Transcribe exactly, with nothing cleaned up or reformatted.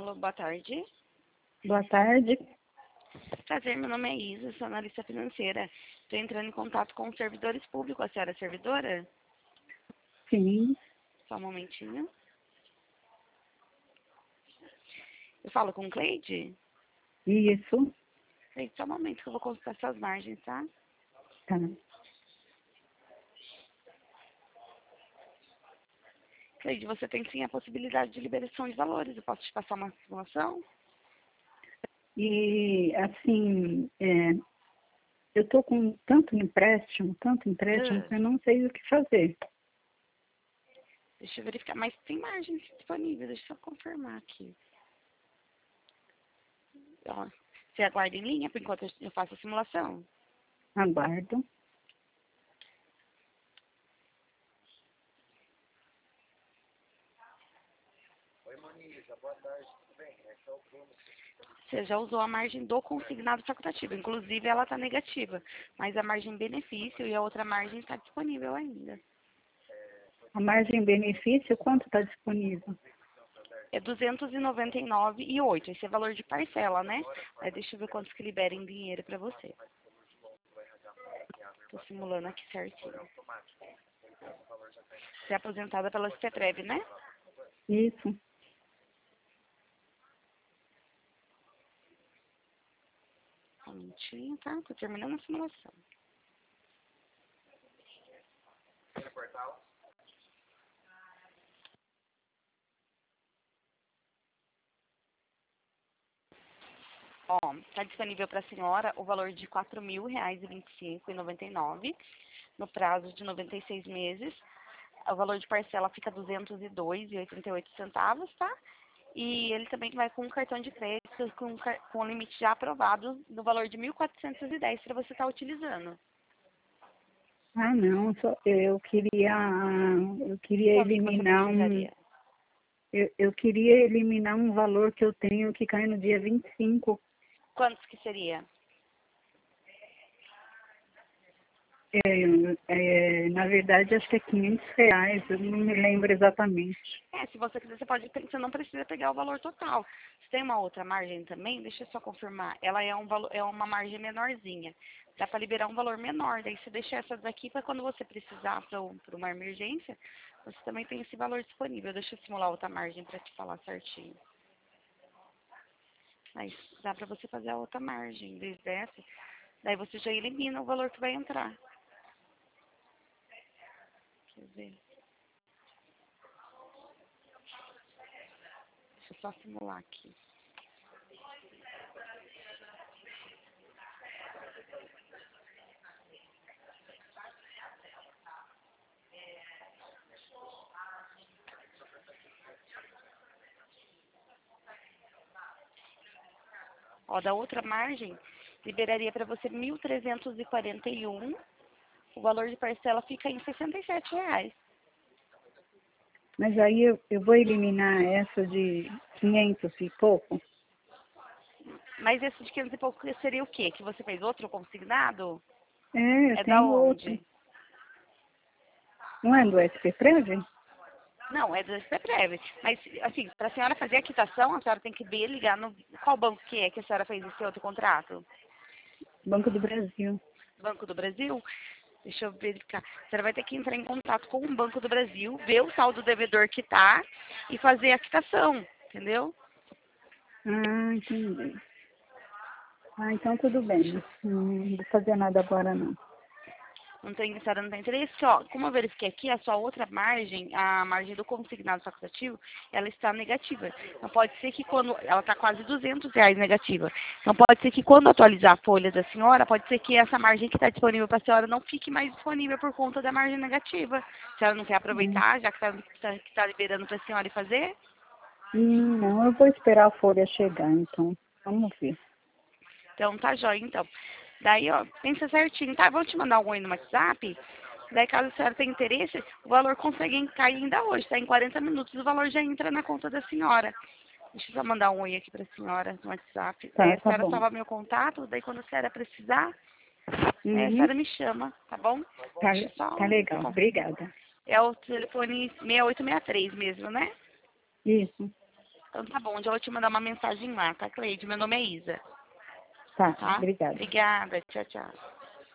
Alô, boa tarde. Boa tarde. Prazer, meu nome é Isa, sou analista financeira. Estou entrando em contato com os servidores públicos. A senhora é servidora? Sim, Só um momentinho. Eu falo com Cleide? isso. Cleide, só um momento que eu vou consultar suas margens, tá? Tá. Cleide, você tem sim a possibilidade de liberação de valores. Eu posso te passar uma simulação? E, assim, é, eu estou com tanto empréstimo, tanto empréstimo, Ah, que eu não sei o que fazer. deixa eu verificar. Mas tem margens disponíveis. Deixa eu só confirmar aqui. Ó, você aguarda em linha por enquanto eu faço a simulação? Aguardo. Você já usou a margem do consignado facultativo. Inclusive, ela está negativa. Mas a margem benefício e a outra margem está disponível ainda. A margem benefício, quanto está disponível? É duzentos e noventa e nove reais e oito. Esse é valor de parcela, né? Aí deixa eu ver quantos que libera em dinheiro para você. Estou simulando aqui certinho. Você é aposentada pela CETREV, né? Isso. Um minutinho, tá? Estou terminando a simulação. Ó, está disponível para a senhora o valor de quatro mil reais e vinte e cinco reais e noventa e nove centavos no prazo de noventa e seis meses. O valor de parcela fica duzentos e dois reais e oitenta e oito centavos, tá? E ele também vai com um cartão de crédito com, com o limite já aprovado no valor de mil quatrocentos e dez para você estar utilizando. Ah, não, só, eu queria, eu queria Quanto que você eliminar um, precisaria? eu, eu queria eliminar um valor que eu tenho que cai no dia vinte e cinco. Quantos que seria? É, é, na verdade, acho que é quinhentos reais, eu não me lembro exatamente. É, se você quiser, você pode, você não precisa pegar o valor total. Se tem uma outra margem também, deixa eu só confirmar. Ela é, um valor, é uma margem menorzinha. Dá para liberar um valor menor. Daí você deixa essa daqui para quando você precisar para uma emergência, você também tem esse valor disponível. Deixa eu simular outra margem para te falar certinho. Mas dá para você fazer a outra margem desde essa. Daí você já elimina o valor que vai entrar. Quer ver? Deixa eu só simular aqui. Ó, da outra margem, liberaria para você mil trezentos e quarenta e um. O valor de parcela fica em sessenta e sete reais. Mas aí eu, eu vou eliminar essa de quinhentos e pouco. Mas esse de quinhentos e pouco seria o quê? Que você fez outro consignado? É, eu É da tenho outro. onde? Não é do S P Prev? Não, é do CETREV. Mas, assim, para a senhora fazer a quitação, a senhora tem que ver, ligar no... Qual banco que é que a senhora fez esse outro contrato? Banco do Brasil. Banco do Brasil? Deixa eu verificar. A senhora vai ter que entrar em contato com o Banco do Brasil, ver o saldo devedor que tá e fazer a quitação, entendeu? Ah, entendi. Ah, então tudo bem. Não vou fazer nada agora não. Não tem, a senhora não tem interesse? Ó, como eu verifiquei aqui, a sua outra margem, a margem do consignado facultativo, ela está negativa. Então pode ser que quando, ela está quase duzentos reais negativa. Então pode ser que quando atualizar a folha da senhora, pode ser que essa margem que está disponível para a senhora não fique mais disponível por conta da margem negativa. Se ela não quer Hum, aproveitar, já que está tá, tá liberando para a senhora ir fazer, hum, não, eu vou esperar a folha chegar, então. Vamos ver. então tá jóia, então. Daí, ó, pensa certinho, tá? Vou te mandar um oi no WhatsApp. Daí, caso a senhora tenha interesse, o valor consegue cair ainda hoje, tá? Em quarenta minutos o valor já entra na conta da senhora. Deixa eu só mandar um oi aqui pra senhora no WhatsApp. Daí Tá, a tá senhora bom. salva meu contato, daí quando a senhora precisar, aí a Uhum. senhora me chama, tá bom? Tá, Deixa eu só... tá legal. Obrigada. É o telefone seis oito seis três mesmo, né? Isso. Então tá bom, onde eu vou te mandar uma mensagem lá, tá, Cleide? Meu nome é Isa. Tá, Tá? obrigada. Obrigada, tchau, tchau.